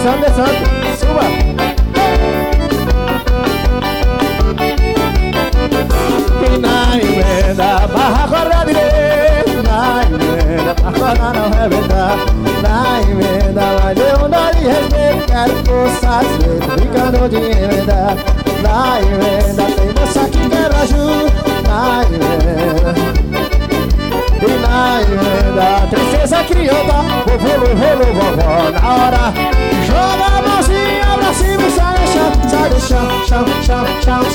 descendo, suba. E na emenda, barra acordar direito. Na emenda, pra acordar não arrebentar. Na emenda, vai ter um dó de respeito. Quero que fosse satisfeito, brincando de emenda. Na emenda, tem moça que quer ajuda. Na emenda. E na emenda, tristeza criouta. Vovô levou vovó na hora. Joga a mãozinha pra cima e sai do chão, chão, chão, chão, chão.